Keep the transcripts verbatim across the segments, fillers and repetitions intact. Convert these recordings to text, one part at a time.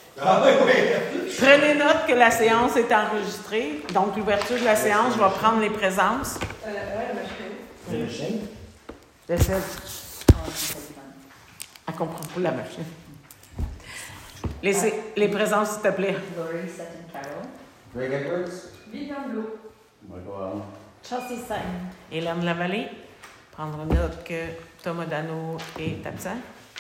Ah oui, oui. Prenez note que la séance est enregistrée. Donc, l'ouverture de la séance, je vais prendre les présences. Euh, ouais, la machine. La machine? De celle. Elle comprend pas la machine. Les, les présences, s'il te plaît. Laurie Sutton Carroll. Greg Edwards? Vivian Blue. Michael Allen. Chelsea Sutton. Hélène Lavallée. Prendre note que Thomas Dano est absent.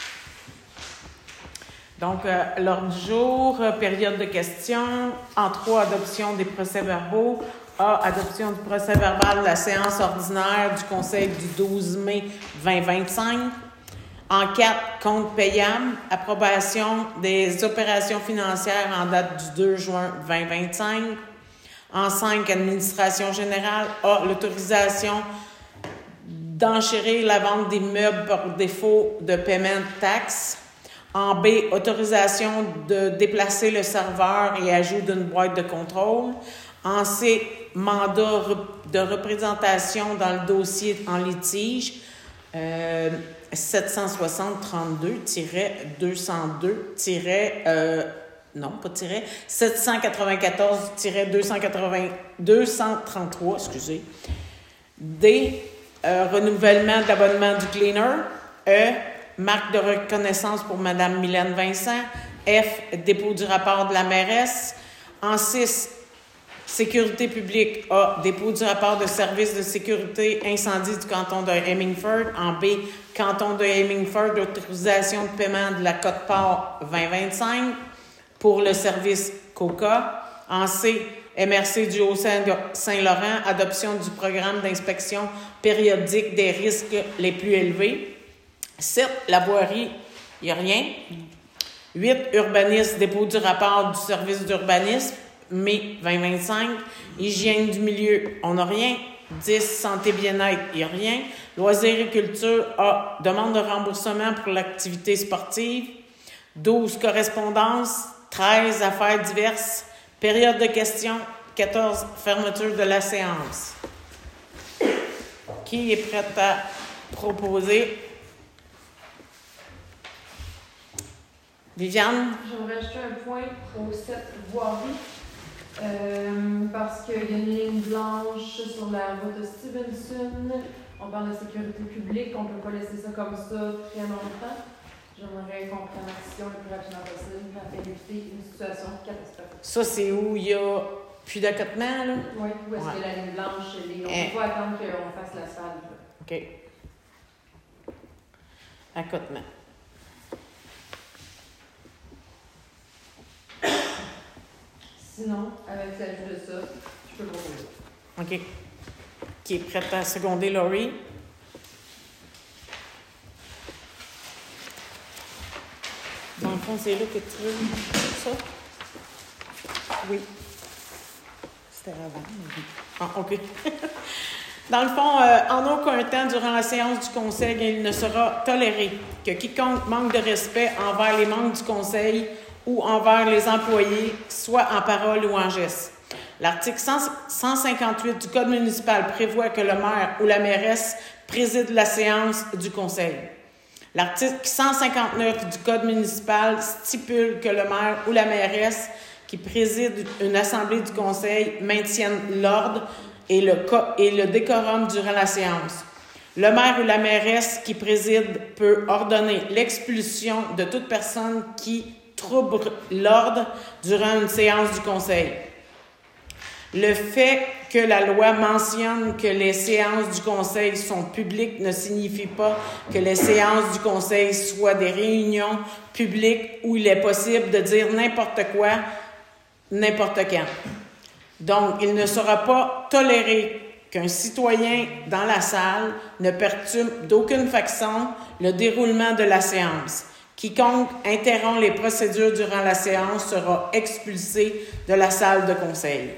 Donc, euh, l'ordre du jour, euh, période de questions. En trois, adoption des procès-verbaux. A, adoption du procès-verbal de la séance ordinaire du Conseil du douze mai vingt vingt-cinq. En quatre, compte payable. Approbation des opérations financières en date du deux juin vingt vingt-cinq. En cinq, administration générale. A, l'autorisation d'enchérir la vente des meubles par défaut de paiement de taxes. En B, autorisation de déplacer le serveur et ajout d'une boîte de contrôle. En C, mandat de représentation dans le dossier en litige euh, sept cent soixante trente-deux deux cent deux euh, non, pas tiret, sept cent quatre-vingt-quatorze deux cent trente-trois, excusez. D, euh, renouvellement d'abonnement du cleaner. E, marque de reconnaissance pour Mme Mylène Vincent. F, dépôt du rapport de la mairesse. En six, sécurité publique. A, dépôt du rapport de service de sécurité incendie du canton de Hemingford. En B, canton de Hemingford, autorisation de paiement de la quote-part vingt vingt-cinq pour le service COCA. En C, M R C du Haut-Saint-Laurent, adoption du programme d'inspection périodique des risques les plus élevés. sept, la voirie, il n'y a rien. huit, urbanisme, dépôt du rapport du service d'urbanisme, mai vingt vingt-cinq. Hygiène du milieu, on n'a rien. dix, santé bien-être, il n'y a rien. Loisirs et culture, A, demande de remboursement pour l'activité sportive. douze, correspondance. treize, affaires diverses. Période de questions. quatorze, fermeture de la séance. Qui est prêt à proposer? Viviane? J'aimerais ajouter un point au sept voirie. Euh, parce qu'il y a une ligne blanche sur la route de Stevenson. On parle de sécurité publique. On ne peut pas laisser ça comme ça très longtemps. J'aimerais qu'on prenne action le plus rapidement possible afin d'éviter une situation catastrophique. Ça, c'est où il y a plus d'accotement, là? Oui, où est-ce Ouais. que la ligne blanche est? On ne Eh. peut pas attendre qu'on fasse la salle. OK. Accotement. Sinon, avec l'ajout de ça, je peux proposer. OK. Qui est prête à seconder Laurie? Dans le fond, c'est là que tu veux ça? Oui. C'était avant. Oui. Ah, OK. Dans le fond, euh, en aucun temps, durant la séance du Conseil, il ne sera toléré que quiconque manque de respect envers les membres du Conseil ou envers les employés, soit en parole ou en geste. L'article cent cinquante-huit du Code municipal prévoit que le maire ou la mairesse préside la séance du Conseil. L'article cent cinquante-neuf du Code municipal stipule que le maire ou la mairesse qui préside une assemblée du Conseil maintienne l'ordre et le, et le décorum durant la séance. Le maire ou la mairesse qui préside peut ordonner l'expulsion de toute personne qui trouble l'ordre durant une séance du Conseil. Le fait que la loi mentionne que les séances du Conseil sont publiques ne signifie pas que les séances du Conseil soient des réunions publiques où il est possible de dire n'importe quoi, n'importe quand. Donc, il ne sera pas toléré qu'un citoyen dans la salle ne perturbe d'aucune façon le déroulement de la séance. Quiconque interrompt les procédures durant la séance sera expulsé de la salle de conseil.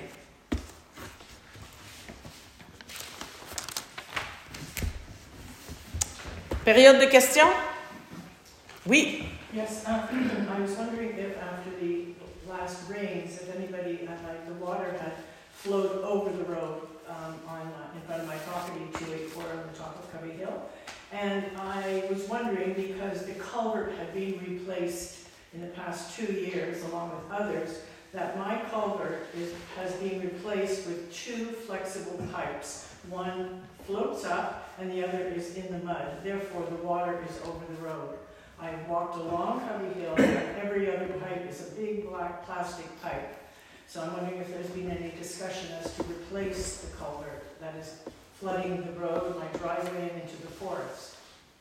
Période de questions? Oui. Yes, um, I was wondering if after the last rains, if anybody, uh, like the water had flowed over the road um, on uh, in front of my property to a quarter on the top of Covey Hill. And I was wondering because the culvert had been replaced in the past two years, along with others, that my culvert is, has been replaced with two flexible pipes. One floats up and the other is in the mud. Therefore, the water is over the road. I walked along Covey Hill and every other pipe is a big black plastic pipe. So I'm wondering if there's been any discussion as to replace the culvert that is flooding the road, my driveway and into the forest.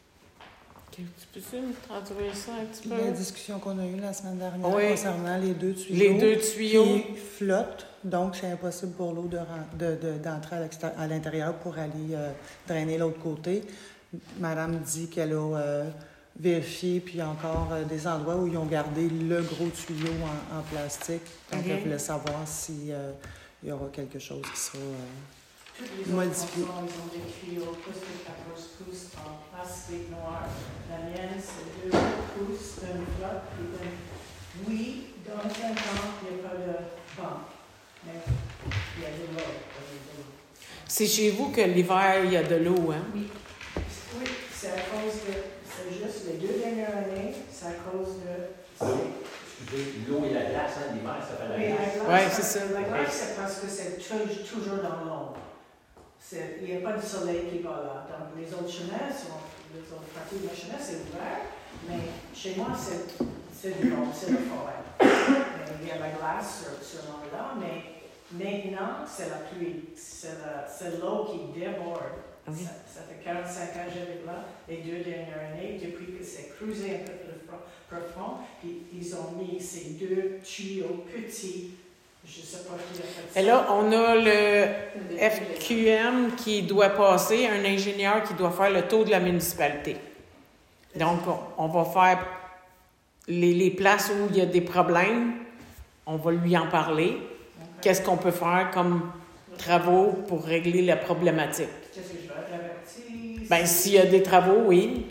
Okay, tu peux-tu me traduire ça un petit peu? La discussion qu'on a eue la semaine dernière Oui. concernant les deux tuyaux. Les deux tuyaux. Qui flottent, donc c'est impossible pour l'eau de, ren- de, de, d'entrer à, l'extérieur- à l'intérieur pour aller euh, drainer l'autre côté. Madame dit qu'elle a euh, vérifié, puis il y a encore euh, des endroits où ils ont gardé le gros tuyau en, en plastique. Donc, Ok. elle voulait savoir s'il y aura quelque chose qui sera... euh, Toutes les Moi, autres dis- chansons, ils ont des tuyaux pouces à quatorze pouces en plastique noir. La mienne, c'est deux pouces d'une flotte. Puis d'une- Oui, dans le printemps, il n'y a pas de vent, mais il y a de l'eau. il y a de l'eau. C'est chez vous que l'hiver, il y a de l'eau, hein? Oui, oui, c'est à cause de, c'est juste les deux dernières années, c'est à cause de... c'est- Excusez, l'eau et la glace, hein, l'hiver, ça fait la Oui, la glace. glace, Ouais, c'est ça. La glace, c'est parce que c'est tou- toujours dans l'ombre. C'est- Il n'y a pas de soleil qui va là. Donc, les autres chemins, sont, les autres parties de la chemin, c'est ouvert. Mais chez moi, c'est c'est de l'ombre, c'est la forêt. Et il y a la glace sur, sur l'ombre-là, mais maintenant, c'est la pluie. C'est la- c'est l'eau qui déborde. Ah oui. Ça, ça fait quarante-cinq ans que j'habite là, les deux dernières années, depuis que c'est creusé un peu plus pro- profond, puis ils ont mis ces deux tuyaux petits. Je ne sais pas qui a fait ça. Et là, on a le F Q M qui doit passer, un ingénieur qui doit faire le tour de la municipalité. Donc, on, on va faire les, les places où il y a des problèmes, on va lui en parler. Ok. Qu'est-ce qu'on peut faire comme travaux pour régler la problématique? Qu'est-ce que je dois être averti? Bien, s'il y a des travaux, oui.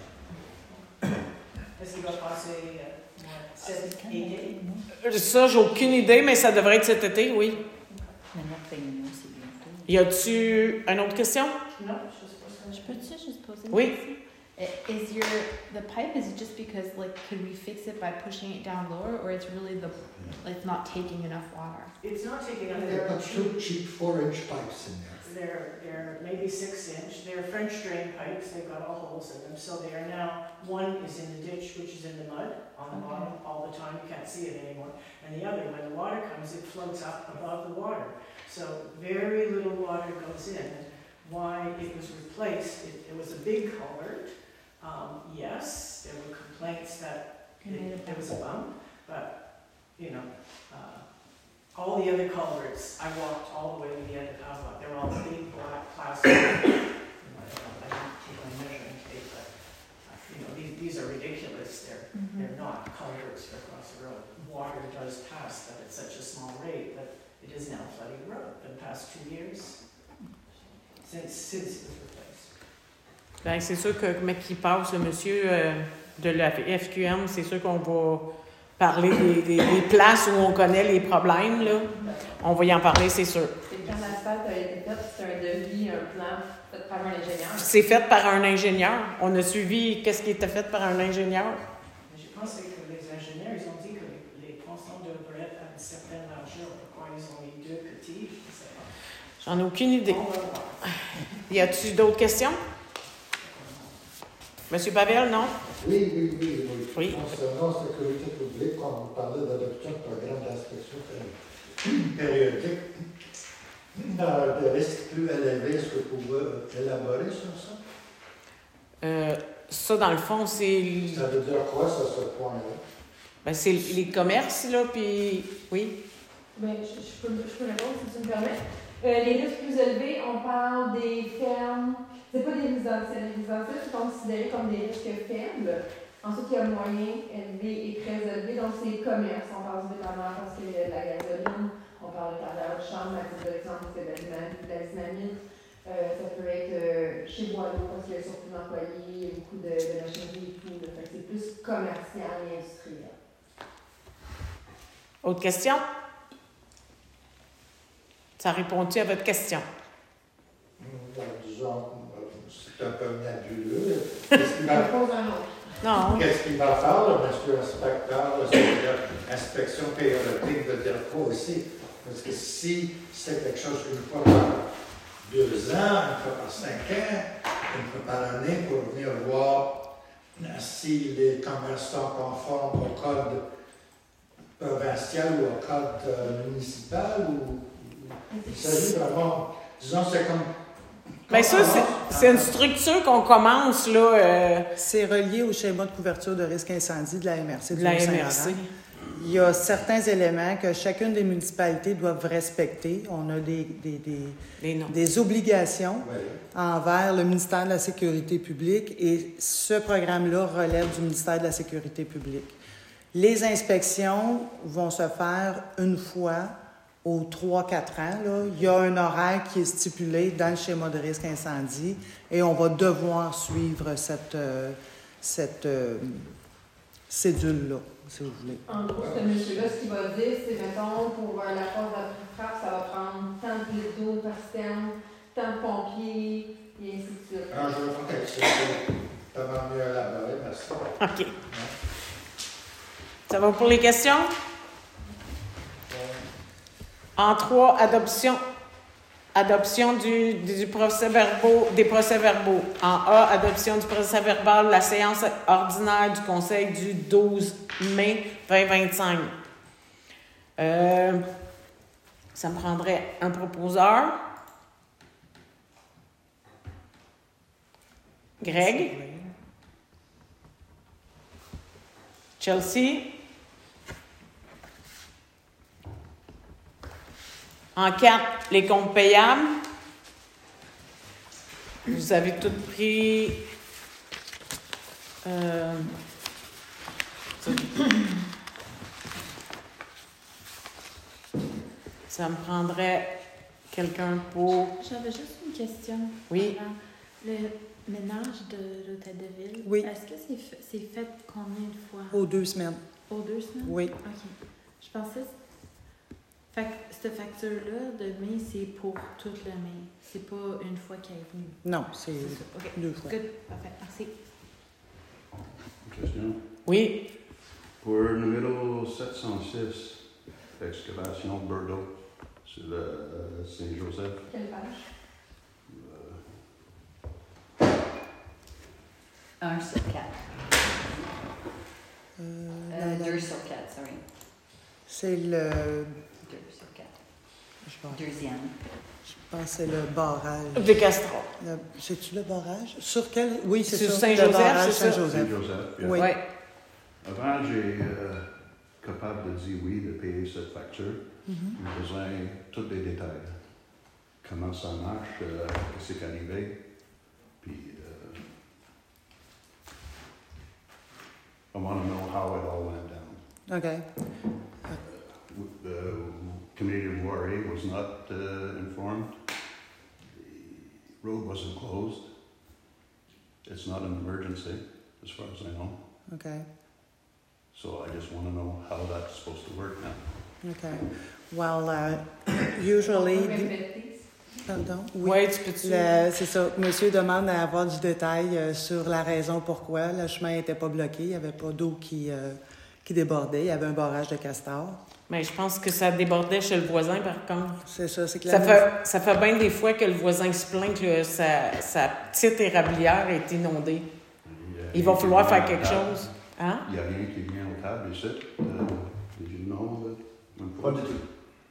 Est-ce qu'il va passer euh, ouais, cet été? Ça, j'ai aucune idée, mais ça devrait être cet été, oui. Mais notre réunion, c'est bientôt. Y a-tu une autre question? Non, je ne sais pas ça. Je peux-tu juste poser une Oui. question? I- Is your, the pipe, is it just because, like, could we fix it by pushing it down lower, or it's really the, like, not taking enough water? It's not taking up, They there are put two, two cheap four-inch pipes in there. they're, they're maybe six inch, they're French drain pipes, they've got all holes in them, so they are now, one is in the ditch, which is in the mud on the Okay. bottom all the time, you can't see it anymore, and the other, when the water comes, it floats up above the water. So very little water goes in, and why it was replaced, it, it was a big culvert. Um, yes, there were complaints that It made a it, there was a bump. bump, but, you know, uh, all the other culverts, I walked all the way to the end of Havok. They're all big black plastic. You know, I don't I don't take my measuring tape, but, uh, you know, these, these are ridiculous. They're, they're not culverts for across the road. Water does pass, but at such a small rate that it is now flooding the road for the past two years, since, since it was replaced. Bien, c'est sûr que, mais qui passe, le monsieur euh, de la F Q M, c'est sûr qu'on va parler des, des- des places où on connaît les problèmes, là. On va y en parler, c'est sûr. Et quand l'asphalte a été fait, c'est un devis, un plan fait par un ingénieur. C'est fait par un ingénieur. On a suivi qu'est-ce qui était fait par un ingénieur. Mais je pense que les ingénieurs, ils ont dit que les, les tronçons devraient être à une certaine largeur. Pourquoi ils ont mis deux petits, je ne sais pas. J'en ai aucune idée. On va voir. Y a-tu d'autres questions? Monsieur Pavel, non? Oui, oui, oui, oui. Oui. Concernant la sécurité publique, on parlait d'adoption de programmes d'inspection périodique. Euh, de risques plus élevés, est-ce que vous pouvez élaborer sur ça? Euh, ça, dans le fond, c'est Ça veut dire quoi, ça, ce point-là? ben, c'est les commerces, là, puis... Oui? Ben, je, je peux, je peux répondre si tu me permets. Euh, les risques plus élevés, on parle des fermes. C'est pas des résidentiels. Les résidentiels sont considérés comme des risques faibles. Ensuite, il y a moyen, élevé et très élevé. Donc, c'est les commerces. On parle du bétail parce qu'il y a de la gasoline. On parle de carrière de chambre, à titre d'exemple, c'est de la dynamite. De la dynamite. Euh, ça peut être euh, chez Boileau parce qu'il y a surtout d'employés, il y a beaucoup de, de machinerie et tout. Là. Fait que c'est plus commercial et industriel. Autre question? Ça répond-tu à votre question? Hum, Disons, c'est un peu nébuleux. Est-ce qu'il Je va- pose un autre. Non. Qu'est-ce qu'il va faire, le monsieur inspecteur, là, c'est-à-dire inspection périodique de dire quoi aussi? Parce que si c'est quelque chose une fois par deux ans, une fois par cinq ans, une fois par année, pour venir voir si les commerces sont conformes au code provincial ou au code euh, municipal, ou il s'agit vraiment, disons, c'est comme... Mais ça, c'est, c'est une structure qu'on commence, là, euh, C'est relié au schéma de couverture de risque incendie de la M R C. de du la Haut-Saint-Laurent. M R C. Il y a certains éléments que chacune des municipalités doivent respecter. On a des, des, des, Les noms. des obligations Oui. envers le ministère de la Sécurité publique et ce programme-là relève du ministère de la Sécurité publique. Les inspections vont se faire une fois aux trois quatre ans. Là. Il y a un horaire qui est stipulé dans le schéma de risque incendie et on va devoir suivre cette, euh, cette euh, cédule-là, si vous voulez. En gros, ce monsieur-là, ce qu'il va dire, c'est, mettons, pour euh, la phase d'après-frappe, ça va prendre tant de litres d'eau par citerne, tant de pompiers, et ainsi de suite. Ah, je veux pas que c'est tellement mieux élaboré, merci. OK. Ça va pour les questions? En trois, adoption. Adoption du, du procès-verbaux, des procès-verbaux. En A, adoption du procès-verbal de la séance ordinaire du Conseil du douze mai vingt vingt-cinq. Euh, ça me prendrait un proposeur. Greg. Chelsea. En quatre, les comptes payables. Vous avez tout pris. Euh, ça, ça me prendrait quelqu'un pour. J'avais juste une question. Oui. Avant. Le ménage de l'hôtel de ville, Oui. est-ce que c'est fait, c'est fait combien de fois? Aux deux semaines. Aux deux semaines? Oui. OK. Je pensais... Fait que cette facture-là de mai, c'est pour toute le mai. C'est pas une fois qu'elle est venue. Non, c'est C'est ça. OK. deux fois. Good. Parfait. Merci. Question. Oui. Pour le numéro sept cent six, excavation Bordeaux, sur le Saint-Joseph. Quelle page? Un sur quatre. Euh, Euh, la- la- deux sur quatre, sorry. C'est le. Deux sur quatre. Je pense, Deuxième. je pense que c'est le barrage. De Castro. Le- C'est-tu le barrage? Sur quel? Oui, c'est Sur ça. Saint-Joseph, le barrage c'est ça? Saint-Joseph. Saint-Joseph. bien. Oui. Ouais. Avant, j'ai euh, capable de dire oui, de payer cette facture. Mhm. J'ai besoin de tous les détails. Comment ça marche, euh, qu'est-ce qui est arrivé. Puis, euh, I want to know how it all went down. OK. The committee of W R A was not uh, informed. The road wasn't closed. It's not an emergency, as far as I know. OK. So I just want to know how that's supposed to work now. OK. Well, uh, usually. On peut répéter. Pardon? Oui, tu peux-tu? Le- c'est ça. Monsieur demande à avoir du détail euh, sur la raison pourquoi le chemin n'était pas bloqué. Il n'y avait pas d'eau qui, euh, qui débordait. Il y avait un barrage de castor. Mais je pense que ça débordait chez le voisin, par contre. C'est ça. C'est que Ça la- fait, ça fait bien des fois que le voisin se plaint que le- sa, sa petite érablière est inondée. Il va falloir faire quelque chose. Hein? Il n'y a rien qui vient au table ici. Uh, did you know that? Pas du tout.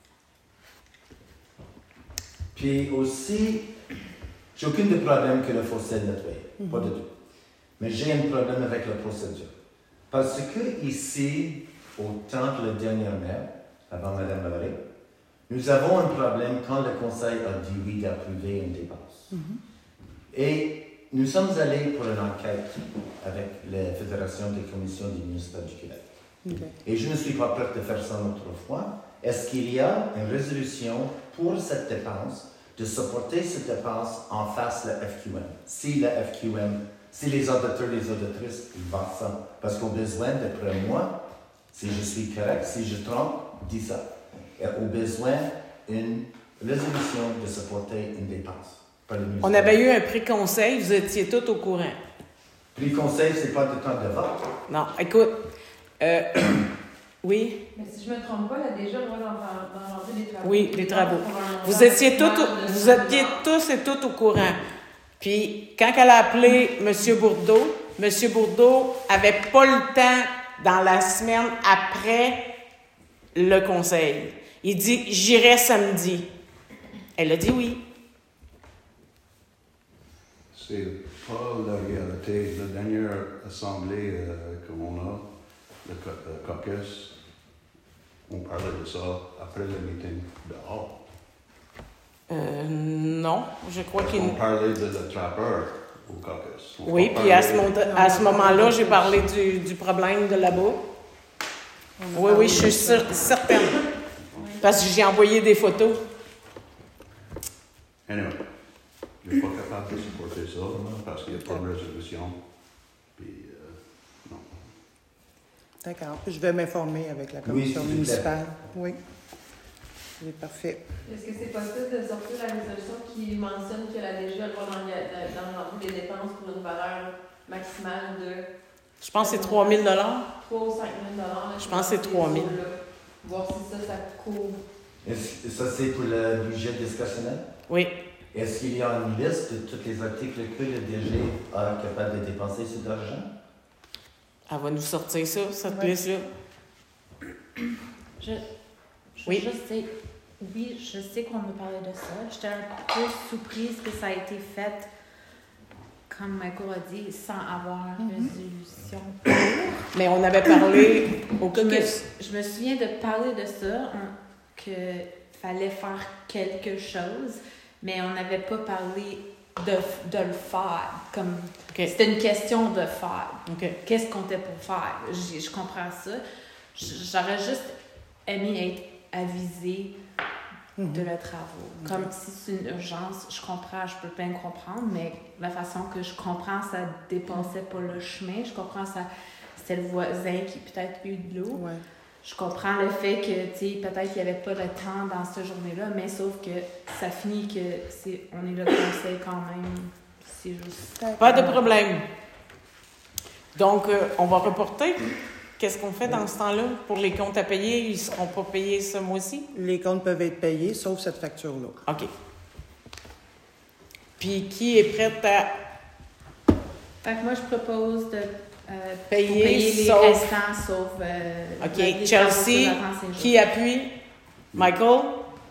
Puis aussi, j'ai aucun de problème que le fossé est nettoyé. Mhm. Pas du tout. Mais j'ai un problème avec la procédure. Parce que ici, au temps de la dernière maire, avant Mme Valérie, nous avons un problème quand le conseil a dit oui d'approuver une dépense. Mhm. Et nous sommes allés pour une enquête avec la Fédération des commissions des municipales du Québec. OK. Et je ne suis pas prêt de faire ça une autre fois. Est-ce qu'il y a une résolution pour cette dépense, de supporter cette dépense en face de la F Q M? Si la F Q M, si les auditeurs, les auditrices, ils voient ça. Parce qu'au besoin, d'après moi, si je suis correct, si je trompe, dis ça. Et au besoin, une résolution de supporter une dépense. Par le On ministère. avait eu un pré-conseil, vous étiez tous au courant. Puis le conseil, c'est pas de temps de vote. Non, écoute, euh, oui, Mais si je me trompe pas, elle a déjà le droit d'en faire- d'en lancer des travaux. Oui, les travaux. Pour un montant vous étiez, tous, maximal de vous cent étiez dollars. tous et toutes au courant. Puis, quand elle a appelé M. Bourdeau, M. Bourdeau avait pas le temps dans la semaine après le conseil. Il dit, j'irai samedi. Elle a dit oui. C'est pas la réalité. La dernière assemblée euh, qu'on a, le co- le caucus, on parlait de ça après le meeting dehors. Euh, non, je crois qu'il... On parlait de le trappeur au caucus. On Oui, pas puis à ce, parlé- moment- à ce moment-là, j'ai parlé du, du problème de là-bas. On a Oui, parlé oui, je suis de ça. cer- certaine. Parce que j'ai envoyé des photos. Anyway, je suis pas capable de supporter ça parce qu'il n'y a pas de résolution. Puis, euh, non. D'accord. Puis je vais m'informer avec la Oui, commission s'il vous plaît. municipale. Oui. C'est parfait. Est-ce que c'est possible de sortir la résolution qui mentionne que la D G a le droit d'enga- de- d'engager des dépenses pour une valeur maximale de Je pense que c'est trois mille dollars. trois ou cinq mille dollars? Je pense que c'est trois mille. Voir si ça, ça couvre. Est-ce que ça, c'est pour le budget discrétionnaire? Oui. Est-ce qu'il y a une liste de tous les articles que le D G est capable de dépenser cet argent? Elle va nous sortir ça, cette Ouais. liste-là. Je, je Oui. juste sais, oui, je sais qu'on me parlait de ça. J'étais un peu surprise que ça a été fait, comme Michael a dit, sans avoir Mhm. résolution. Mais on avait parlé au Je me, caucus. je me souviens de parler de ça, hein, que fallait faire quelque chose, mais on n'avait pas parlé de, de le faire. Comme OK. c'était une question de faire. OK. Qu'est-ce qu'on était pour faire? Je, je comprends ça. J- J'aurais juste aimé être avisée Mhm. de le travaux. Comme si c'est une urgence, je comprends, je peux bien comprendre, mais la façon que je comprends, ça dépassait pas le chemin. Je comprends ça, c'était le voisin qui peut-être eu de l'eau. Ouais. Je comprends le fait que, tu sais, peut-être qu'il n'y avait pas le temps dans cette journée-là, mais sauf que ça finit que c'est, on est le conseil quand même. C'est juste. Pas de problème. Donc, euh, on va reporter. Qu'est-ce qu'on fait dans ce temps-là? Pour les comptes à payer, ils ne seront pas payés ce mois-ci? Les comptes peuvent être payés, sauf cette facture-là. OK. Puis, qui est prête à Fait que moi, je propose de euh, payer, pour payer les sauf... restants, sauf. euh, OK. les Chelsea, travaux sur Laurent Saint-Jean. qui appuie? Michael?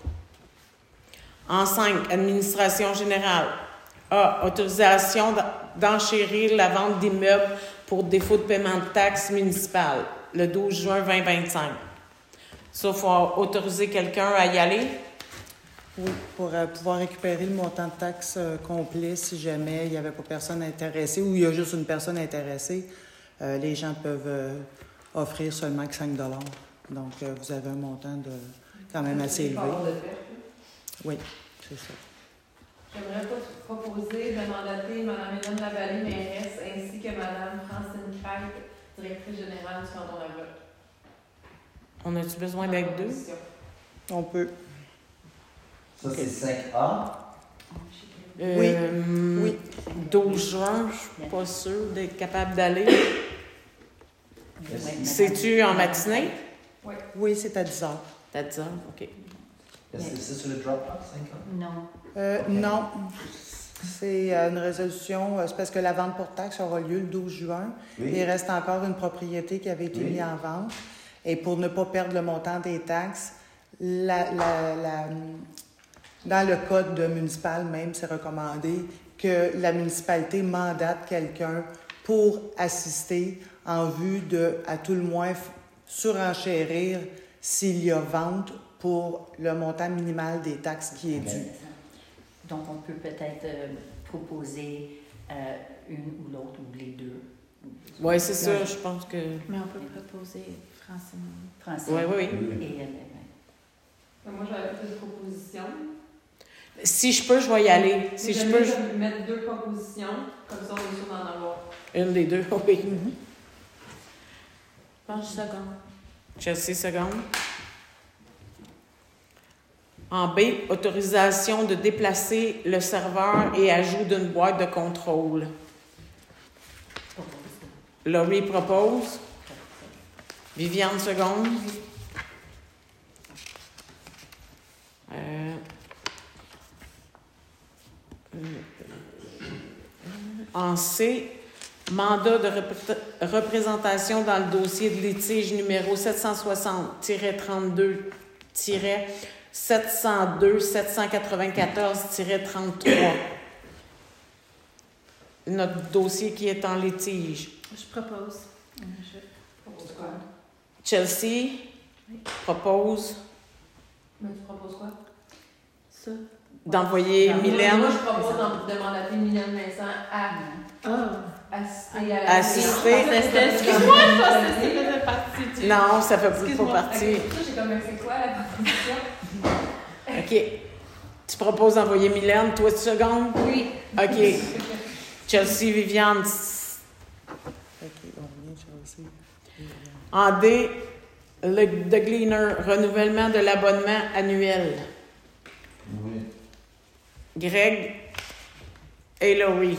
En cinq, administration générale. A, autorisation d'en- d'enchérir la vente d'immeubles pour défaut de paiement de taxes municipales, le douze juin vingt vingt-cinq. Ça, il faut autoriser quelqu'un à y aller. Oui, pour euh, pouvoir récupérer le montant de taxes euh, complet si jamais il n'y avait pas personne intéressée ou il y a juste une personne intéressée. Euh, les gens peuvent euh, offrir seulement que cinq dollars. Donc, euh, vous avez un montant de quand même assez élevé. Oui, c'est ça. J'aimerais pas proposer de mandater Mme Hélène Lavallée, mairesse, ainsi que Mme Francine Crête, directrice générale du canton de Vote. On a-tu besoin d'être deux? On peut. Ça, c'est cinq A. Euh, Oui. douze juin, je suis pas sûre d'être capable d'aller. Est-ce C'est-tu en matinée? Oui, c'est à dix heures. T'as dit ça? OK. est-ce que c'est sur le Dropbox, cinq A? Non. Euh, non. C'est euh, une résolution, euh, c'est parce que la vente pour taxe aura lieu le douze juin. Oui. Il reste encore une propriété qui avait été Oui. mise en vente. Et pour ne pas perdre le montant des taxes, la, la- la- dans le code de municipal même, c'est recommandé que la municipalité mandate quelqu'un pour assister en vue de, à tout le moins, f- surenchérir s'il y a vente pour le montant minimal des taxes qui est Ok, dû. c'est ça. Donc, on peut peut-être euh, proposer euh, une ou l'autre, ou les deux. Oui, c'est ça, je pense que... Mais on peut proposer Francine. Francine. Oui, oui, oui. Et elle, elle, Moi, j'avais fait une proposition. Si je peux, je vais y aller. Si Mais je j'aime peux, mieux je- mettre deux propositions, comme ça, on est sûr d'en avoir. une des deux, oui. Pense seconde. Chelsea, seconde. En B, autorisation de déplacer le serveur et ajout d'une boîte de contrôle. pour Laurie propose. Viviane seconde. Euh, en C, mandat de repré- représentation dans le dossier de litige numéro sept cent soixante tiret trente-deux tiret sept cent deux sept cent quatre-vingt-quatorze tiret trente-trois. Notre dossier qui est en litige. Je propose. Je propose quoi? Chelsea propose Mais tu proposes quoi? Ça. d'envoyer Moi, Mylène Moi, je propose d'en- de mandater Mylène Vincent à Ah. assister à... Assister. Excuse-moi, je pensais que ça faisait partie du... Non, ça fait plus pas Excuse-moi. partie. Ok, ça, j'ai comme, c'est quoi la proposition? OK. Tu proposes d'envoyer Mylène, toi, tu secondes? Oui. OK. Chelsea, Viviane. OK, on revient sur aussi. En D, le The Gleaner, renouvellement de l'abonnement annuel. Oui. Greg et Laurie.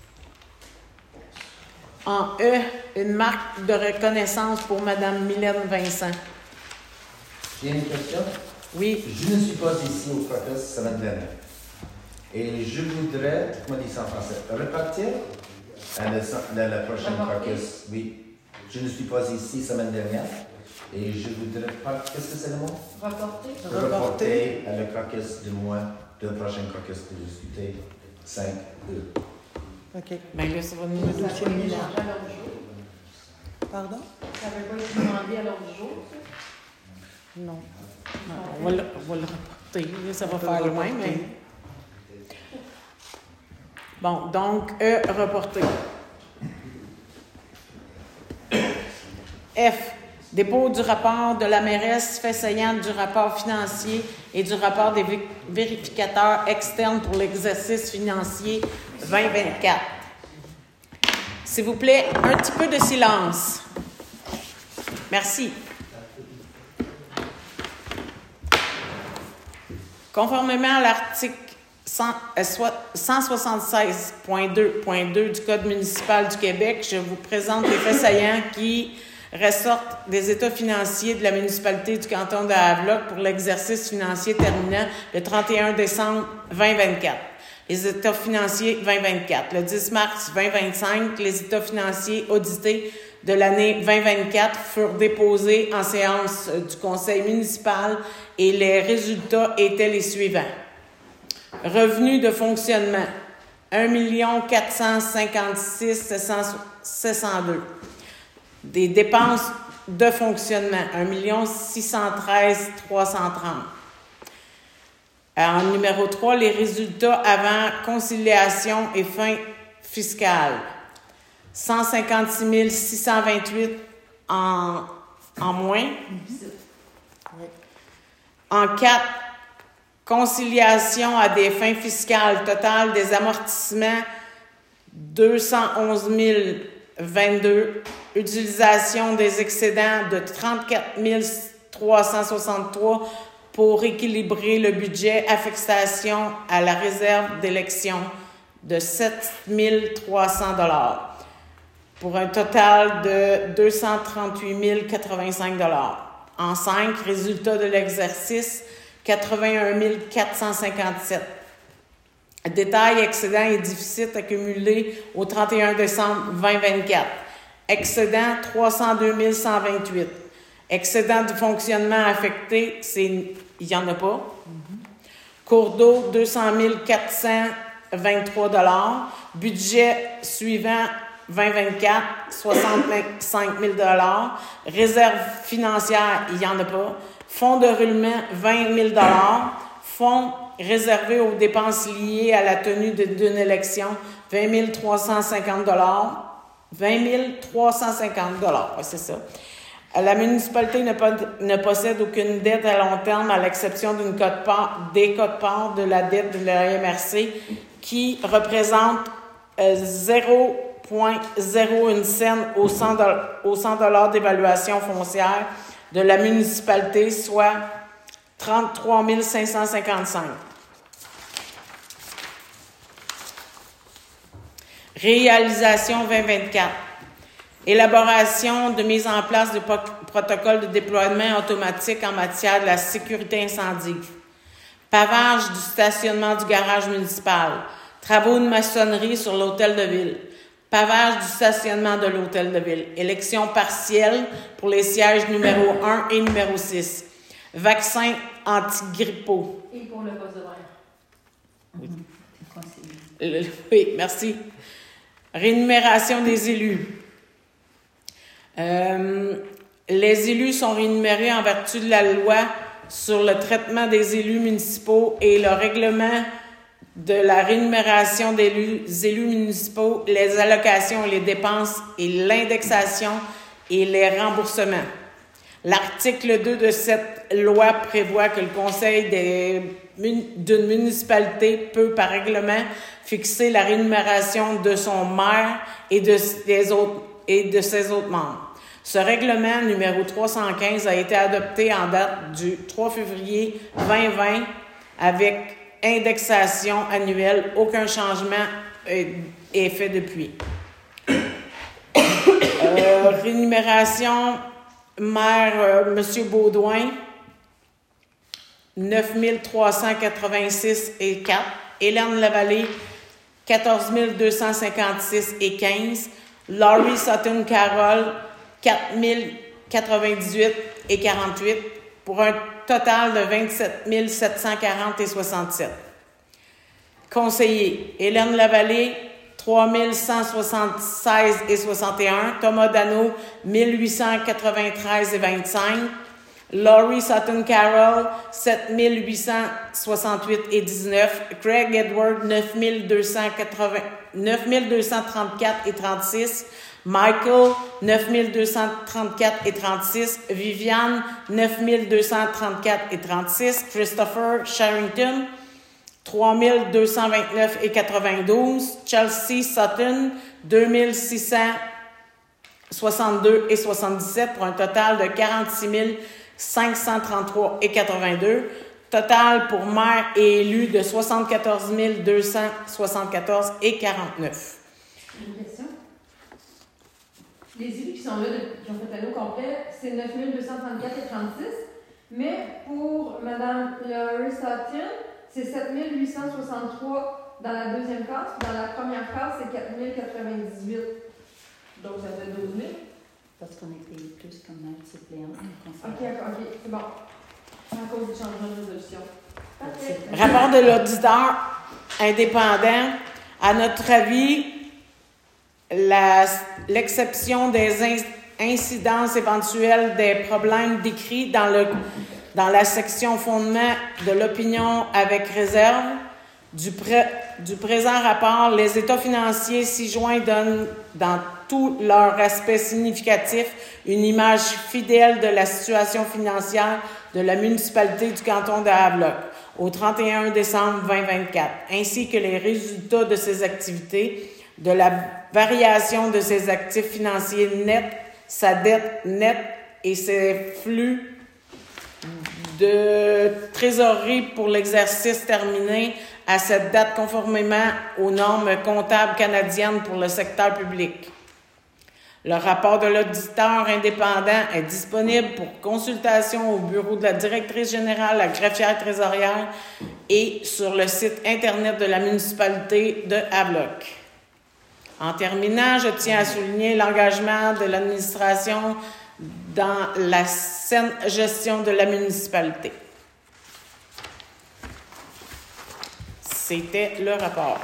En E, une marque de reconnaissance pour Madame Mylène Vincent. J'ai une question. Oui. Je ne suis pas ici au caucus semaine dernière. Et je voudrais, comment on dit ça en français, repartir à le, le, le prochain Reporter. caucus. Oui. Je ne suis pas ici semaine dernière. Et je voudrais pas. Qu'est-ce que c'est le mot? Reporter. Reporter à le caucus du mois, le prochain caucus de discuter cinq deux. OK. Bien là, ça va nous... Ça n'a pas été changé à l'ordre du jour. Pardon? Ça n'avait pas été demandé à l'ordre du jour, ça? Non. On va le, on va le reporter, là, ça va On peut faire le loin, reporter. mais... Bon, donc, E, reporter. F, dépôt du rapport de la mairesse fait saillant du rapport financier et du rapport des vé- vérificateurs externes pour l'exercice financier vingt vingt-quatre. S'il vous plaît, un petit peu de silence. Merci. Conformément à l'article cent soixante-seize point deux point deux du Code municipal du Québec, je vous présente les faits saillants qui ressortent des états financiers de la municipalité du canton de Havelock pour l'exercice financier terminant le trente et un décembre vingt vingt-quatre. Les états financiers vingt vingt-quatre. Le dix mars vingt vingt-cinq, les états financiers audités de l'année vingt vingt-quatre furent déposés en séance du conseil municipal et les résultats étaient les suivants. Revenus de fonctionnement, un million quatre cent cinquante-six mille sept cent deux. Des dépenses de fonctionnement, un million six cent treize mille trois cent trente. En numéro trois, les résultats avant conciliation et fin fiscale. cent cinquante-six mille six cent vingt-huit en, en moins. En quatre, conciliation à des fins fiscales totales des amortissements, deux cent onze mille vingt-deux. Utilisation des excédents de trente-quatre mille trois cent soixante-trois pour équilibrer le budget. Affectation à la réserve d'élection de sept mille trois cents dollars pour un total de deux cent trente-huit mille quatre-vingt-cinq dollars. En cinq, résultat de l'exercice, quatre-vingt-un mille quatre cent cinquante-sept. Détail, excédent et déficit accumulés au trente et un décembre vingt vingt-quatre. Excédent, trois cent deux mille cent vingt-huit. Excédent du fonctionnement affecté, c'est, il n'y en a pas. Mm-hmm. Cours d'eau, deux cent mille quatre cent vingt-trois dollars. Budget suivant, vingt vingt-quatre, soixante-cinq mille dollars. Réserve financière, il n'y en a pas. Fonds de roulement, vingt mille dollars. Fonds réservé aux dépenses liées à la tenue d'une élection, vingt mille trois cent cinquante dollars. vingt mille trois cent cinquante dollars, ouais, c'est ça. La municipalité ne, po- ne possède aucune dette à long terme à l'exception d'une cote-part, des cotes-parts de la dette de la M R C qui représente euh, zéro virgule zéro un cent au cent dollars d'évaluation foncière de la municipalité, soit trente-trois mille cinq cent cinquante-cinq. Réalisation vingt vingt-quatre. Élaboration de mise en place de pro- protocoles de déploiement automatique en matière de la sécurité incendie. Pavage du stationnement du garage municipal. Travaux de maçonnerie sur l'hôtel de ville. Pavage du stationnement de l'hôtel de ville. Élection partielle pour les sièges numéro un et numéro six. Vaccin antigrippaux. Et pour le poste de maire. Oui. Conseiller. Le- Oui, merci. Rémunération des élus. Euh, les élus sont rémunérés en vertu de la loi sur le traitement des élus municipaux et le règlement de la rémunération des élus, élus municipaux, les allocations et les dépenses et l'indexation et les remboursements. L'article deux de cette loi prévoit que le conseil des mun- d'une municipalité peut, par règlement, fixer la rémunération de son maire et de, des autres, et de ses autres membres. Ce règlement numéro trois cent quinze a été adopté en date du trois février vingt vingt avec indexation annuelle. Aucun changement est, est fait depuis. Euh, rémunération maire euh, M. Baudouin, neuf mille trois cent quatre-vingt-six et quatre. Hélène Lavallée, quatorze mille deux cent cinquante-six et quinze. Laurie Sutton Carroll, quatre mille quatre-vingt-dix-huit et quarante-huit, pour un total de vingt-sept mille sept cent quarante et soixante-sept. Conseiller, Hélène Lavallée, trois mille cent soixante-seize et soixante et un. Thomas Dano, mille huit cent quatre-vingt-treize et vingt-cinq. Laurie Sutton Carroll, sept mille huit cent soixante-huit et dix-neuf. Craig Edward, neuf mille deux cent trente-quatre et trente-six. Michael, neuf mille deux cent trente-quatre et trente-six. Viviane, neuf mille deux cent trente-quatre et trente-six. Christopher Sharrington, trois mille deux cent vingt-neuf et quatre-vingt-douze. Chelsea Sutton, deux mille six cent soixante-deux et soixante-dix-sept, pour un total de quarante-six mille cinq cent trente-trois et quatre-vingt-deux. Total pour maire et élu de soixante-quatorze mille deux cent soixante-quatorze et quarante-neuf. Une question? Les élus qui sont là, de- qui ont fait l'année au complet, c'est neuf mille deux cent trente-quatre et trente-six. Mais pour Mme Laurie Sutton, c'est sept mille huit cent soixante-trois dans la deuxième case. Puis dans la première case, c'est quatre mille quatre-vingt-dix-huit. Donc ça fait douze mille. Parce qu'on est payé plus comme maire suppléant. OK, OK, c'est bon. À cause du changement de résolution. Parfait. Rapport de l'auditeur indépendant. À notre avis, la- l'exception des in- incidences éventuelles des problèmes décrits dans, le, dans la section fondement de l'opinion avec réserve du, pré, du présent rapport, les états financiers ci-joints donnent dans tout leur aspect significatif une image fidèle de la situation financière de la municipalité du canton de Havelock au trente et un décembre vingt vingt-quatre, ainsi que les résultats de ses activités, de la variation de ses actifs financiers nets, sa dette nette et ses flux de trésorerie pour l'exercice terminé à cette date conformément aux normes comptables canadiennes pour le secteur public. Le rapport de l'auditeur indépendant est disponible pour consultation au bureau de la directrice générale, la greffière trésorière et sur le site Internet de la municipalité de Havelock. En terminant, je tiens à souligner l'engagement de l'administration dans la saine gestion de la municipalité. C'était le rapport.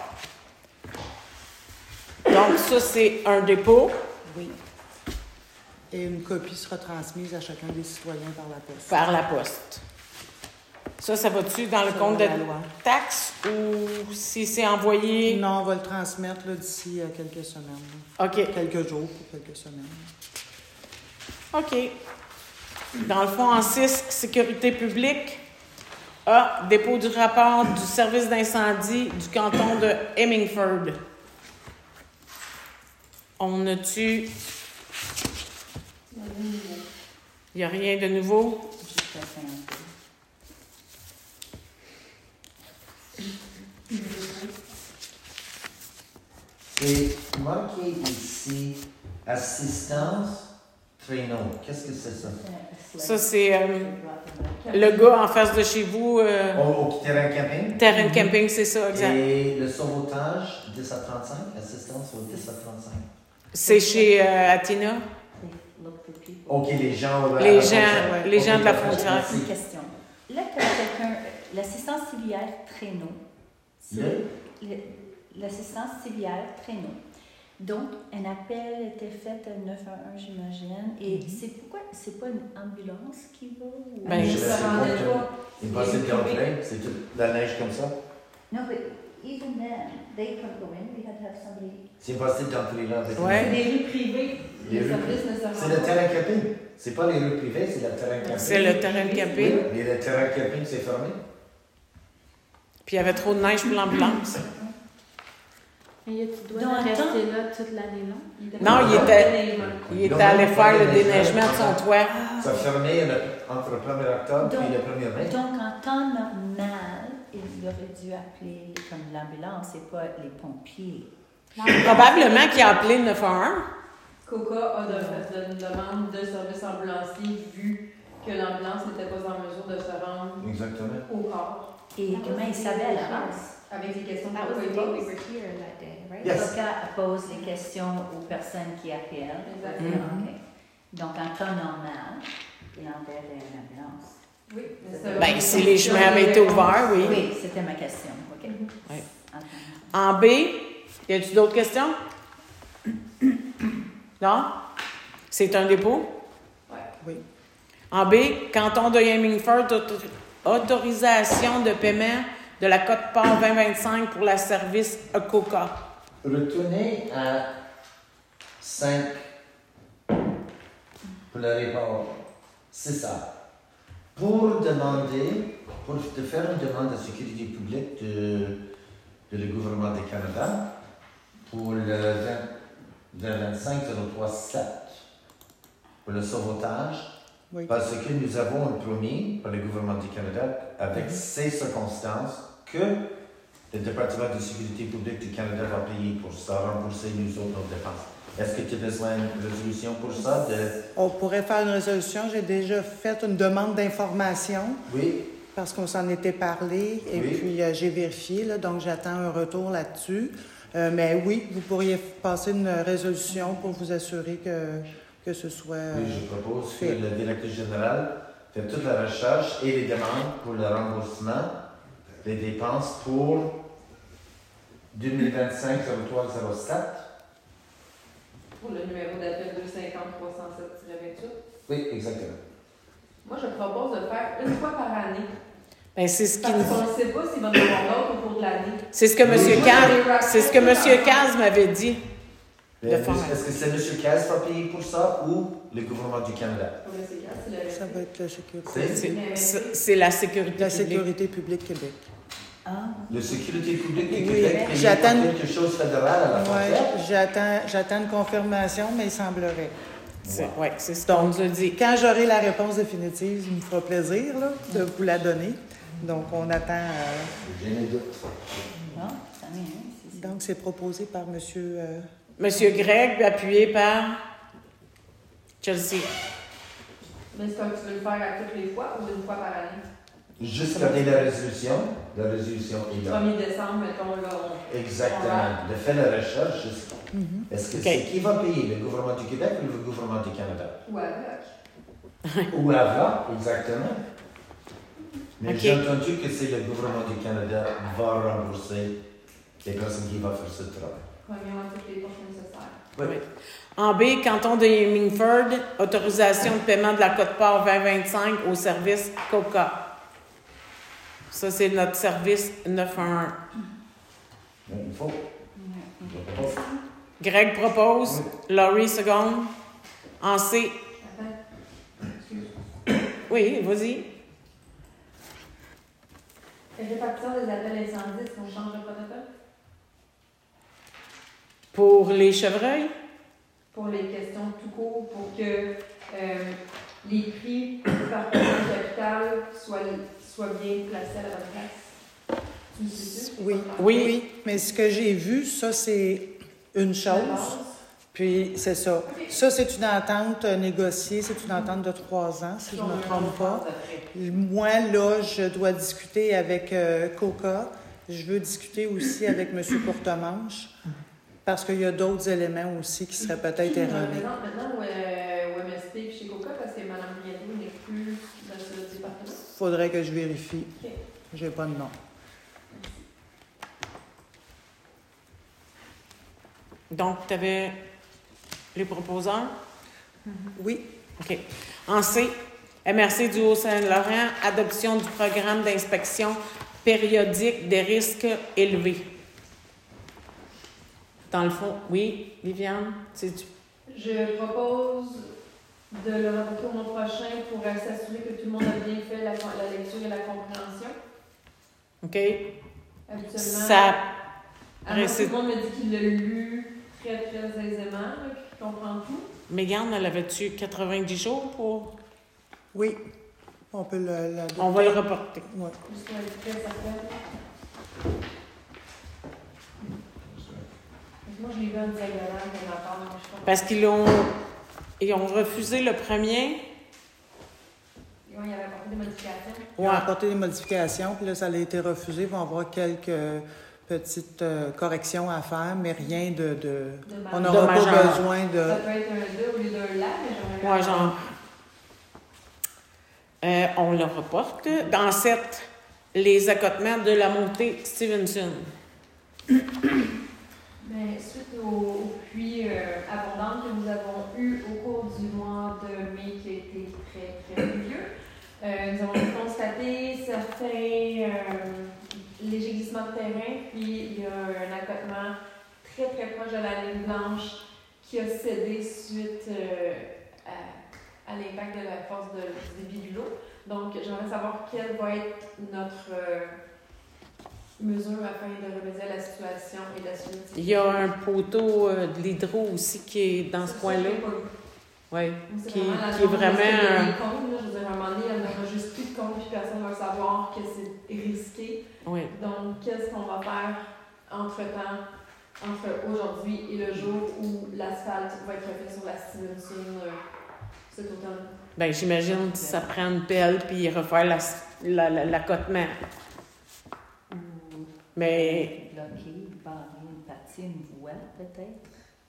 Donc, ça, c'est un dépôt. Oui. Et une copie sera transmise à chacun des citoyens par la poste. Par la poste. Ça, ça va-tu dans le Ça compte va de dans la loi. taxes ou si c'est envoyé? Non, on va le transmettre là, d'ici euh, quelques semaines. là. OK. Quelques jours pour quelques semaines. OK. Dans le fond, en six, sécurité publique. A, dépôt du rapport du service d'incendie du canton de Hemingford. On a-tu... Il n'y a rien de nouveau? Jusqu'à cinquante. C'est marqué ici Assistance traîneau. Qu'est-ce que c'est ça? Ça, c'est euh, le gars en face de chez vous. Euh, Au, au terrain camping? Terrain de camping, c'est ça, exact. Et le sauvetage, dix à trente-cinq? Assistance au dix à trente-cinq? C'est chez euh, Athena. OK, les gens... à Les la gens, frontière. les gens OK, de la parfait. frontière. Une question. Là, tu as quelqu'un, l'assistance civière traîneau. C'est Le? le- l'assistance civière traîneau. Donc, un appel était fait à neuf un un, j'imagine. Et c'est pourquoi c'est pas une ambulance qui va? Ou... Ben, Je je me me suis rendais compte, pas. une possible d'entrée, c'est toute la neige comme ça. Non, mais even then, they couldn't go in. We had to have somebody. C'est impossible d'entrer là avec Ouais. C'est des rues privées. Les Les rues services ne se C'est rendent le pas. terrain camping. C'est pas les rues privées, c'est le terrain camping. C'est le terrain de camping. Oui, mais le terrain camping, c'est fermé. Puis il y avait trop de neige pour l'ambulance. Mais tu dois Dans le rester temps- là toute l'année longue. était Non, pas il dans était- le déneigement. Il était allé faire le déneigement de son toit. Ça a fermé le- entre le premier octobre et le premier mai. Donc, en temps normal, il aurait dû appeler comme l'ambulance et pas les pompiers. Probablement qu'il a appelé le neuf un un. Coca a de- fait une demande de service ambulancier vu que l'ambulance n'était pas en mesure de se rendre Exactement. au corps. Et comment il savait à l'avance? Avec les questions That de was the Coca day we pose. were here that day, right? Yes. Coca pose les questions aux personnes qui appellent. Exactement. OK. Donc, en temps normal, il enverrait une ambulance. Oui, mais c'est- Ben, si les chemins avaient été ouverts, oui. Oui, c'était ma question. OK. Oui. En temps En normal. B, y a-tu d'autres questions? Non? C'est un dépôt? Ouais. Oui. En B, canton de Hemingford, auto- autorisation de paiement de la cote-part vingt vingt-cinq pour la service Coca. Retournez à cinq pour le report. C'est ça. Pour demander, pour te faire une demande de sécurité publique de, de le gouvernement du Canada pour le vingt-cinq zéro trois sept pour le sauvetage, Oui. parce que nous avons un promis par le gouvernement du Canada avec ces circonstances que le département de sécurité publique du Canada va payer pour ça, rembourser nous autres nos dépenses. Est-ce que tu as besoin d'une résolution pour ça? De... On pourrait faire une résolution. J'ai déjà fait une demande d'information Oui, parce qu'on s'en était parlé et Oui. puis euh, j'ai vérifié, là, donc j'attends un retour là-dessus. Euh, mais oui, vous pourriez passer une résolution pour vous assurer que, que ce soit... euh, oui, je propose que fait. le directeur général fait toute la recherche et les demandes pour le remboursement des dépenses pour deux mille vingt-cinq zéro trois zéro sept. Pour le numéro d'appel deux cent cinquante trois cent sept vingt-huit. Oui, exactement. Moi, je propose de le faire une fois par année. Ben, c'est ce qui Parce qu'on ne sait pas s'il va y en avoir d'autres au cours de l'année. c'est ce que Oui. M. Moi, Caz, j'ai des c'est ce que M. Caz m'avait dit. Mais De faire. Est-ce que c'est M. Caz qui va payer pour ça ou le gouvernement du Canada? Pour le C K, c'est le Ça va être la sécurité, C'est C'est- C'est c'est la sécurité la publique. sécurité publique Québec. Ah, Le sécurité publique du Oui, Québec paye j'attends- pour quelque chose fédéral à la Oui, frontière? j'attends, j'attends une confirmation, mais il semblerait. C'est ouais, c'est ce qu'on nous a dit. Quand j'aurai la réponse définitive, il me fera plaisir là, de vous la donner. Donc, on attend. euh, J'ai mes doutes. bon, ça en est un, c'est ça. donc, c'est proposé par monsieur. euh, Monsieur Gregg, appuyé par Chelsea. Mais est-ce que tu veux le faire à toutes les fois ou une fois par année? Juste garder la résolution. La résolution est là. premier décembre, mettons, là, on... Exactement. De faire la recherche. juste- mhm. Est-ce que Ok. c'est qui va payer? Le gouvernement du Québec ou le gouvernement du Canada? ou avec. Ou avant, exactement. Mais Ok. j'ai entendu que c'est le gouvernement du Canada qui va rembourser les personnes qui vont faire ce travail. Premièrement, toutes les portes nécessaires. Oui. En B, canton de Hemingford, autorisation de paiement de la cote-part vingt vingt-cinq au service Coca. Ça, c'est notre service neuf un un. Mais il faut. Je propose. Greg propose, Laurie seconde. En C, Attends. Excuse. oui, vas-y. Répartition des appels incendies, est-ce qu'on change de protocole? Pour les chevreuils, Pour les questions tout court, pour que euh, les prix par personne capitale soient, soient bien placés à la bonne place. Tu me suis Oui, Oui. oui. Mais ce que j'ai vu, ça, c'est une La chose. base. Puis, c'est ça. Ça, c'est une entente négociée, c'est une entente de trois ans, si je ne me trompe pas. Moi, là, je dois discuter avec euh, Coca. Je veux discuter aussi avec M. Courtemanche, parce qu'il y a d'autres éléments aussi qui seraient peut-être erronés. Maintenant, maintenant au, euh, au M S P et chez Coca, parce que Mme Briadeau n'est plus dans ce département. Il faudrait que je vérifie. Okay. Je n'ai pas de nom. Donc, tu avais les proposants? Oui. OK. En C, M R C du Haut-Saint-Laurent, adoption du programme d'inspection périodique des risques élevés. Dans le fond, oui, Viviane, c'est du... Je propose de le reporter au mois prochain pour s'assurer que tout le monde a bien fait la, la lecture et la compréhension. OK. Habituellement, Ça... alors, tout le monde me dit qu'il l'a lu très, très aisément, qu'il comprend tout. Mégane, elle avait-tu quatre-vingt-dix jours pour... Oui. On peut le... le On va le reporter. Oui. Juste pour être très certaine. Moi, je l'ai vu en diagonale, mais encore, mais je comprends. Parce qu'ils ont... Ils ont refusé le premier. Oui, il y avait apporté des modifications. Ils ont apporté des modifications, puis là, ça a été refusé. Ils vont avoir quelques petites euh, corrections à faire, mais rien de... de... De on mal- n'aura de pas majeur. Ça besoin de... peut être un deux au lieu d'un là, mais j'aimerais Ouais, genre. Euh, on le reporte. Dans sept, les accotements de la montée Stevenson. Mais suite au, au puits euh, abondant que nous avons eu au cours du mois de mai qui a été très, très pluvieux, euh, nous avons constaté certains euh, légers glissements de terrain, puis il y a un accotement très, très proche de la ligne blanche qui a cédé suite euh, à, à l'impact de la force de, du débit de l'eau. Donc, j'aimerais savoir quelle va être notre euh, mesure afin de remédier à la situation et d'assurer. Il y a un poteau euh, de l'hydro aussi qui est dans ce coin-là. Oui, C'est qui, vraiment la qui est zone vraiment... où est-ce qu'il y a un- des comptes, là. Je veux dire, à un moment donné, il n'y en aura juste plus de comptes, puis personne ne va savoir que c'est risqué. Oui. Donc, qu'est-ce qu'on va faire entre-temps, entre aujourd'hui et le jour où l'asphalte va être fait sur la Stevenson euh, cet automne? Ben, j'imagine que ça prend une pelle puis refaire la, la, la, l'accotement. Ou Mais bloquer, barrer une partie, une voie peut-être.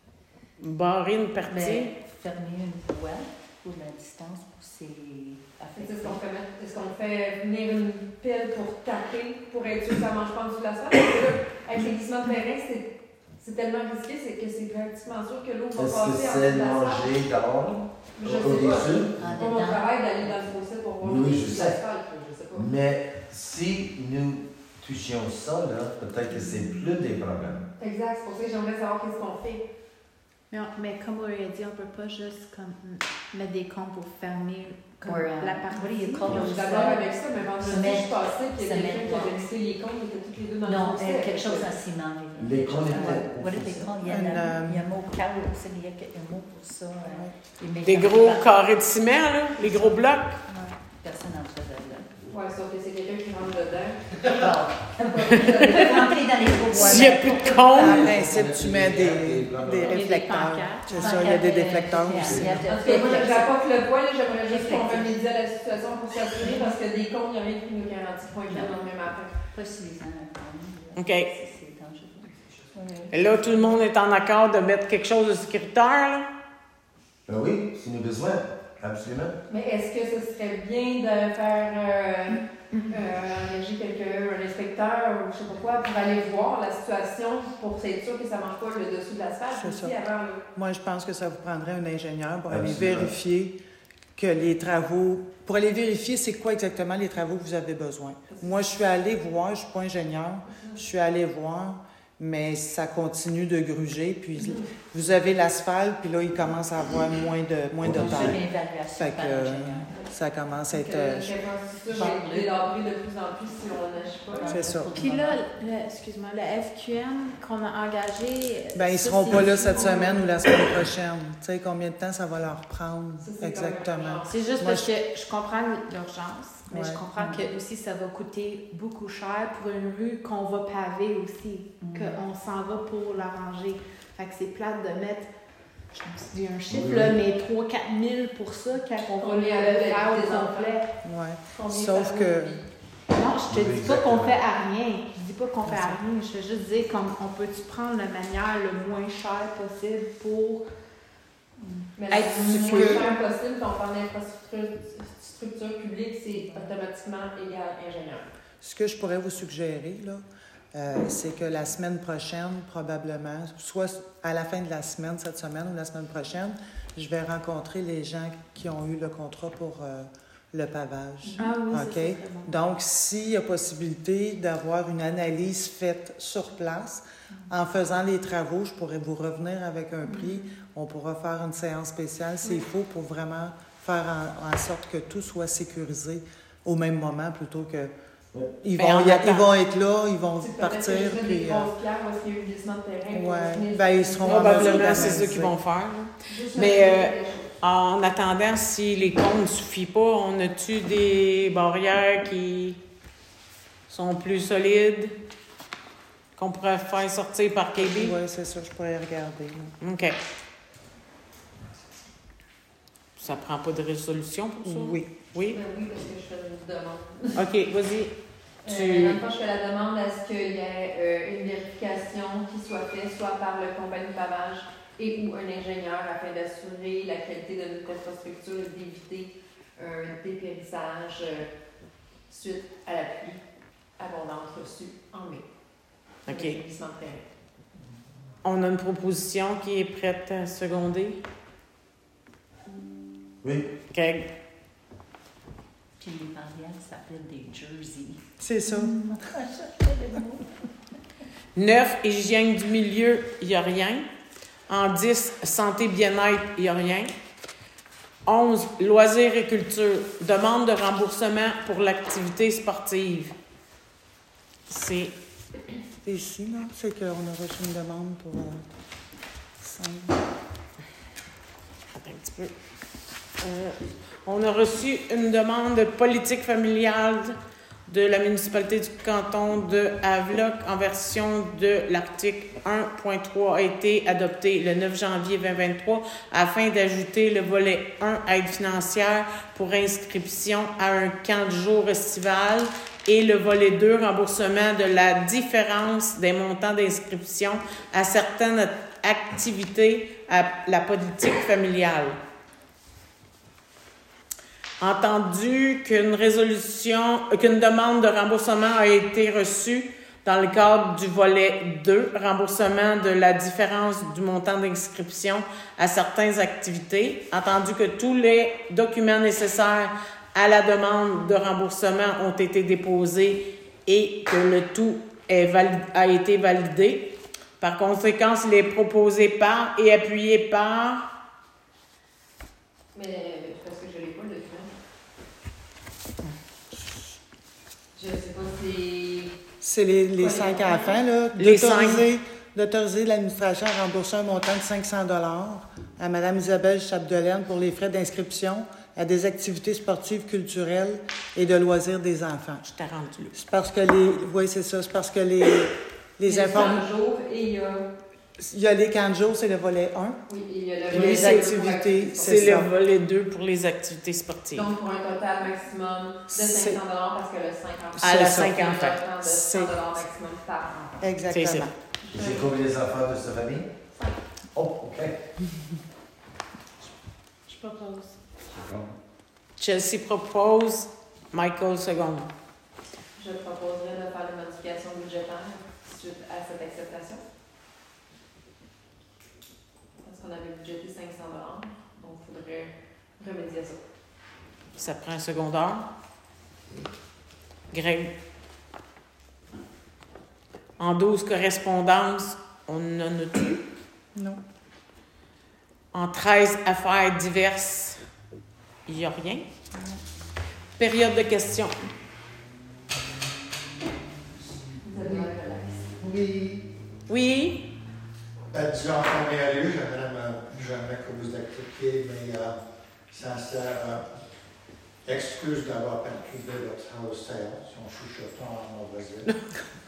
barrer une partie... Mais fermer une voie pour la distance pour ces Est-ce qu'on fait, mettre- est-ce qu'on fait venir une pelle pour taper, pour être sûr que ça ne mange pas en dessous de l'asphalte? Parce que là, avec les glissements de terrain, c'est, c'est tellement risqué, c'est que c'est pratiquement sûr que l'eau va Est-ce que passer en c'est dessous de l'asphalte. manger dehors, Je au sais pas. dessus? En On dedans. travaille d'aller dans le fossé pour voir Oui, le je sais. l'asphalte, je sais pas. Mais si nous touchions ça, là, peut-être que c'est plus des problèmes. Exact, c'est pour ça que j'aimerais savoir qu'est-ce qu'on fait. Mais, on- mais comme on a dit, on peut pas juste comme, mettre des comptes pour fermer comme, Or, uh, la partie. what do you call Je those, suis d'accord uh, avec ça, mais vendredi, cement- je pensais qu'il y a quelqu'un cement qui avait blocks. mixé les comptes, ils étaient toutes les deux dans Non, le fossé. euh, quelque chose en ciment. Les quelque chose- connectés. What do they call? Il y a, Une, la- euh, il y a un mot cal, c'est- il y a un mot pour ça. euh, ils mettent Des un gros peu carrés de ciment, là, les gros blocs. Ouais, personne n'entre dedans. Ouais, sauf que c'est quelqu'un qui rentre dedans. Bon, rentrer dans les gros bois. S'il n'y a plus de En compte, principe, tu mets des, des réflecteurs. C'est ça, il y a des déflecteurs aussi. En tout cas, moi, j'apporte le point, là, j'aimerais juste qu'on remédie à la situation pour s'assurer, parce que des comptes, il n'y a rien qui nous garantit point clair dans le même matin. Pas suffisant à prendre. OK. C'est dangereux. Et là, tout le monde est en accord de mettre quelque chose de sécuritaire, là. Ben oui, si nous avons besoin, absolument. Mais est-ce que ce serait bien de faire euh, euh, engager quelqu'un, un inspecteur ou je sais pas quoi, pour aller voir la situation, pour être sûr que ça ne marche pas le dessous de l'asphalte C'est aussi ça. avant? Là. Moi, je pense que ça vous prendrait un ingénieur pour aller Absolument. vérifier que les travaux... Pour aller vérifier c'est quoi exactement les travaux que vous avez besoin. Moi, je suis allée voir, je ne suis pas ingénieur, je suis allée voir, mais ça continue de gruger. Puis vous avez l'asphalte, puis là, il commence à avoir moins de, moins de C'est une terre. évaluation Fait par que l'ingénieur. ça commence à Donc, être... euh, euh, je pense que ça va être délabré de plus en plus si on n'agit pas. C'est ça. Puis là, le, excuse-moi, le F Q M qu'on a engagé. Ben, ils ça, seront c'est- pas là cette semaine ou la semaine prochaine. Tu sais, combien de temps ça va leur prendre? Ça, c'est Exactement. quand même- C'est juste Moi, parce que je comprends l'urgence, mais je Ouais. comprends que aussi ça va coûter beaucoup cher pour une rue qu'on va paver aussi, Mm. qu'on s'en va pour l'arranger. Fait que c'est plate de mettre je me suis dit un chiffre, Oui, là, oui. mais trois à quatre mille pour ça, quand on va On le est à la faire des au complet. Ouais. Combien Sauf ça vaut, que- puis- Non, je te Oui, dis pas qu'on exactement. fait à rien. Je dis pas qu'on fait C'est à ça. rien. Je veux juste dire comme on peut-tu prendre la manière le moins chère possible pour. Mais Hey, c'est tu le moins peux- cher possible quand on parle d'infrastructure structure publique, c'est automatiquement égal ingénieur. Ce que je pourrais vous suggérer, là, euh, c'est que la semaine prochaine, probablement, soit à la fin de la semaine, cette semaine ou la semaine prochaine, je vais rencontrer les gens qui ont eu le contrat pour euh, le pavage. Ah oui, OK. c'est ça, bon. Donc, s'il y a possibilité d'avoir une analyse faite sur place, en faisant les travaux, je pourrais vous revenir avec un prix. On pourra faire une séance spéciale s'il faut pour vraiment faire en, en sorte que tout soit sécurisé au même moment plutôt que... Ouais. Ils Ben, vont, en y a- attendant- ils vont être là, ils vont C'est peut-être partir, que je mets des puis... euh, grosses pierres parce qu'il y a eu le glissement de terrain. pour Ouais. venir- Ben, ils seront en mesure Probablement, d'analyser. c'est ça qu'ils vont faire. là. Juste Mais, mettre euh, des choses. En attendant, si les comptes ne suffisent pas, on a-tu des barrières qui sont plus solides qu'on pourrait faire sortir par K B? Oui, c'est ça, je pourrais regarder. là. OK. Ça prend pas de résolution pour ça? Oui. Oui? Ben oui, parce que je fais une demande. OK, vas-y. Euh, Tu- dans le fond, je fais la demande à ce qu'il y ait euh, une vérification qui soit faite, soit par le compagnie de pavage et ou un ingénieur afin d'assurer la qualité de notre infrastructure et d'éviter un dépérissage euh, suite à la pluie abondante reçue en mai. OK. Avec le glissement de terrain. On a une proposition qui est prête à seconder. Oui. OK. Puis les barrières s'appellent des jerseys. C'est ça. neuf, hygiène du milieu, il n'y a rien. En dix, santé, bien-être, il n'y a rien. onze, loisirs et culture. Demande de remboursement pour l'activité sportive. C'est Ici, là, c'est qu'on a reçu une demande pour... euh, cinq. Attends un petit peu. Euh, on a reçu une demande de politique familiale de la municipalité du canton de Havelock en version de l'article un point trois a été adopté le neuf janvier deux mille vingt-trois afin d'ajouter le volet un aide financière pour inscription à un camp de jour estival et le volet deux remboursement de la différence des montants d'inscription à certaines activités à la politique familiale. Entendu qu'une résolution, qu'une demande de remboursement a été reçue dans le cadre du volet deux, remboursement de la différence du montant d'inscription à certaines activités, entendu que tous les documents nécessaires à la demande de remboursement ont été déposés et que le tout est valide, a été validé. Par conséquent, il est proposé par et appuyé par... Mais parce que je l'ai pas le document. Je sais pas si. C'est les, les Ouais, cinq les- à la fin, là. Les D'autoriser- D'autoriser l'administration à rembourser un montant de cinq cents dollars à Mme Isabelle Chapdelaine pour les frais d'inscription à des activités sportives, culturelles et de loisirs des enfants. Je t'ai rendu là. C'est parce que les... Oui, c'est ça. C'est parce que les, les il y a inform- cent jours et il y a. Il y a les camps de jour, c'est le volet un. Oui, et il y a le Les volet deux pour activités, activités c'est C'est le ça. volet deux pour les activités sportives. Donc, pour un total maximum de C'est- cinq cents dollars parce que le cinq enfants. À la c'est ça. cinq Il y a un enfants. montant de cent dollars maximum par enfant. Exactement. C'est ça. J'ai combien les enfants de cette famille? Oh, OK. Je propose. Chelsea propose, Michael seconde. Je proposerais de faire des modifications budgétaires suite à cette acceptation. Parce qu'on avait budgété cinq cents dollars, donc il faudrait remédier à ça. Ça prend un secondaire. Greg. En douze correspondances, on en a tout. Non. En treize affaires diverses, il n'y a rien. Période de questions. Vous avez un relax. Oui. Oui? Ben, disons, en premier lieu, j'aimerais me- jamais que vous expliquiez mes euh, sincères euh, excuses d'avoir perturbé votre house sale, son chuchotant à mon voisin.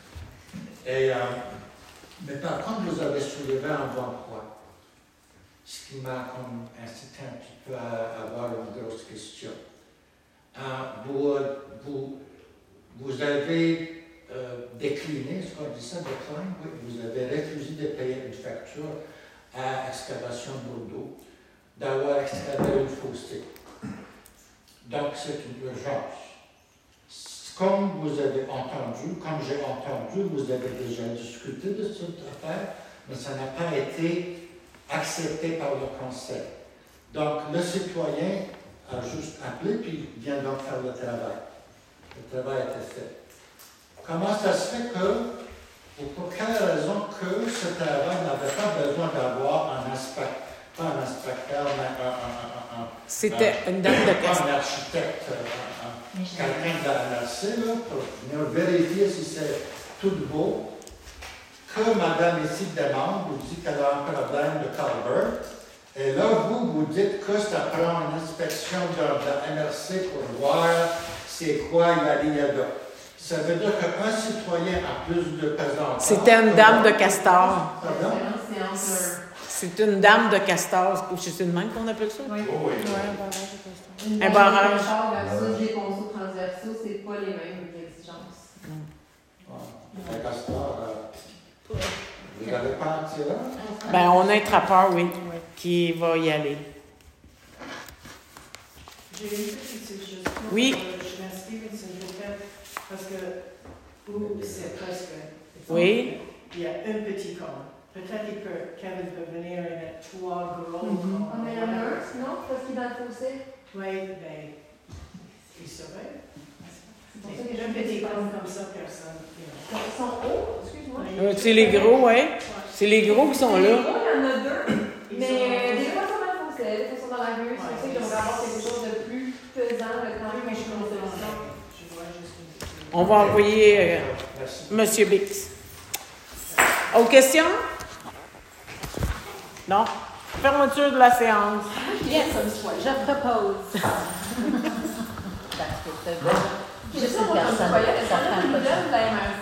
Et, euh, mais par contre, vous avez soulevé un bon point. ce qui m'a comme incité un petit peu à avoir une grosse question. Euh, vous, vous, vous avez euh, décliné, est-ce qu'on dit ça, décline? Oui, vous avez refusé de payer une facture à Excavation Bordeaux d'avoir extravé une fausseté. Donc, c'est une urgence. Comme vous avez entendu, comme j'ai entendu, vous avez déjà discuté de cette affaire, mais ça n'a pas été accepté par le conseil. Donc, le citoyen a juste appelé, puis il vient donc faire le travail. Le travail a été fait. Comment ça se fait que, ou pour quelle raison que ce travail n'avait pas besoin d'avoir un inspecteur, pas un inspecteur, mais un, un, un, un C'était un, une dame de pas question. un architecte, un, un, quelqu'un de la N R C, là, pour venir vérifier si c'est tout beau, que madame ici demande, vous dites qu'elle a un problème de culvert, et là, vous, vous dites que ça prend une inspection de, de la N R C pour voir c'est quoi la ligne d'eau. Ça veut dire qu'un citoyen a plus de pesanteur. C'était une dame de Castor. Pardon? C'est C'est une dame de Castor. C'est une même qu'on appelle ça? Oui. Oh oui. Ouais, un barrage de Castor. Une Un barrage. versus des consos transversaux, c'est pas les mêmes exigences. Ouais. Le Castor, euh, vous n'avez pas un tireur? Ben, on a un trappeur, oui, qui va y aller. J'ai une petite suggestion. Oui. Pour le chemin Stevenson, je vais faire, parce que où c'est presque. Oui. Il y a un petit cône. Peut-être qu'il peut, Kevin peut venir et mettre trois gros Mhm. cônes. Ah, mais il y en a un, sinon, parce qu'il est dans le fossé. Oui, ben, il serait. C'est pour ça que Un je petit fais des cône comme comme ça, personne. you know. Ils sont hauts, excuse-moi. Euh, c'est les gros, oui. C'est les gros qui sont Les là. gros, il y en a deux. Ils Mais sont- des fois, ils sont dans le fossé, des fois, ils sont dans la rue. C'est pour ça que j'aimerais avoir quelque chose de plus pesant le temps Oui, mais je que comprends. construction. Je vois juste une petite- On va envoyer euh, Merci. Monsieur Bix. Autre question? Non? Fermeture de la séance. Bien, comme soit. Je propose. Parce que c'est C'est ça, mon personne. employé, elle est dans la M R C.